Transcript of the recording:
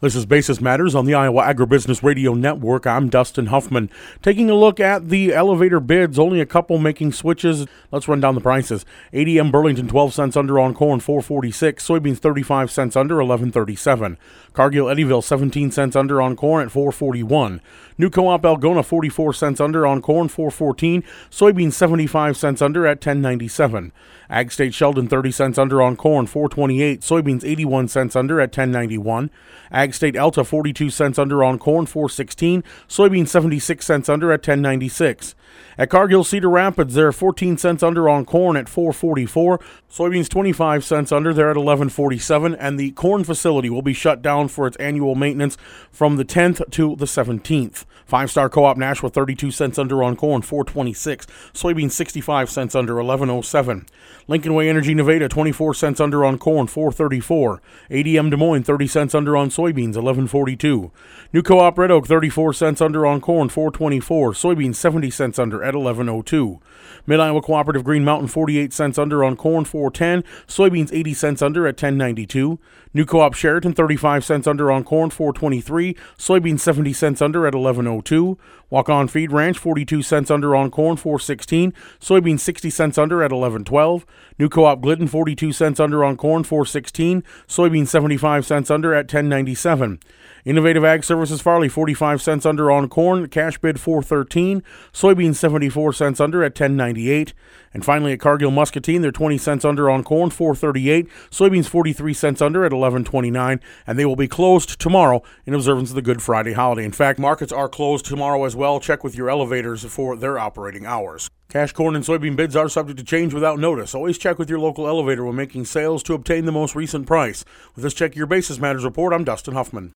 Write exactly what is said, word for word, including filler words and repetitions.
This is Basis Matters on the Iowa Agribusiness Radio Network. I'm Dustin Huffman. Taking a look at the elevator bids, only a couple making switches. Let's run down the prices. A D M Burlington, twelve cents under on corn, four forty-six. Soybeans, thirty-five cents under, eleven thirty-seven. Cargill Eddyville, seventeen cents under on corn at four forty-one. New Co-op Algona, forty-four cents under on corn, four fourteen. Soybeans, seventy-five cents under at ten ninety-seven. Ag State Sheldon, thirty cents under on corn, four twenty-eight. Soybeans, eighty-one cents under at ten ninety-one. Ag State Alta, forty-two cents under on corn, four sixteen. Soybeans, seventy-six cents under at ten ninety-six. At Cargill Cedar Rapids, they're fourteen cents under on corn at four forty-four. Soybeans, twenty-five cents under, they're at eleven forty-seven. And the corn facility will be shut down for its annual maintenance from the tenth to the seventeenth. Five Star Co-op Nashua, thirty-two cents under on corn, four twenty-six. Soybeans, sixty-five cents under, eleven oh seven. Lincoln Way Energy Nevada, twenty-four cents under on corn, four thirty-four. A D M Des Moines, thirty cents under on soybeans, eleven forty-two. New Co-op Red Oak, thirty-four cents under on corn, four twenty-four. Soybeans, seventy cents under at eleven oh two. Mid-Iowa Cooperative Green Mountain, forty-eight cents under on corn, four ten. Soybeans, eighty cents under at ten ninety-two. New Co-op Sheraton, thirty-five cents under on corn, four twenty-three. Soybeans, seventy cents under at eleven oh two. Walk-On Feed Ranch, forty-two cents under on corn, four sixteen. Soybeans, sixty cents under at eleven twelve. New Co-op Glidden, forty-two cents under on corn, four sixteen. Soybeans, seventy-five cents under at ten ninety-seven. Innovative Ag Services Farley, forty-five cents under on corn, cash bid four thirteen. Soybeans, seventy-four cents under at ten ninety-eight. And finally at Cargill Muscatine, they're twenty cents under on corn, four thirty-eight. Soybeans, forty-three cents under at eleven twenty-nine. And they will be closed tomorrow in observance of the Good Friday holiday. In fact, markets are closed tomorrow as well. Check with your elevators for their operating hours. Cash corn and soybean bids are subject to change without notice. Always check with your local elevator when making sales to obtain the most recent price. With this Check Your Basis Matters report, I'm Dustin Huffman.